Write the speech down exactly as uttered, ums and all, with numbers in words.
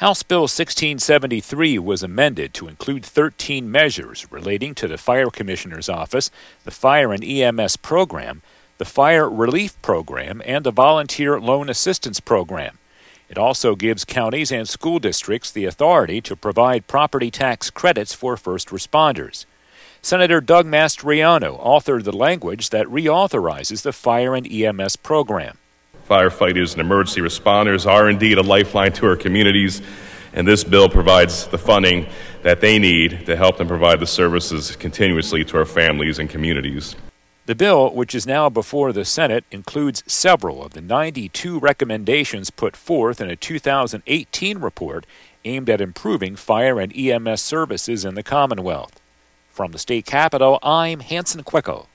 House Bill sixteen seventy-three was amended to include thirteen measures relating to the Fire Commissioner's Office, the Fire and E M S Program, the Fire Relief Program, and the Volunteer Loan Assistance Program. It also gives counties and school districts the authority to provide property tax credits for first responders. Senator Doug Mastriano authored the language that reauthorizes the Fire and E M S Program. Firefighters and emergency responders are indeed a lifeline to our communities, and this bill provides the funding that they need to help them provide the services continuously to our families and communities. The bill, which is now before the Senate, includes several of the ninety-two recommendations put forth in a two thousand eighteen report aimed at improving fire and E M S services in the Commonwealth. From the state capitol, I'm Hanson Quicko.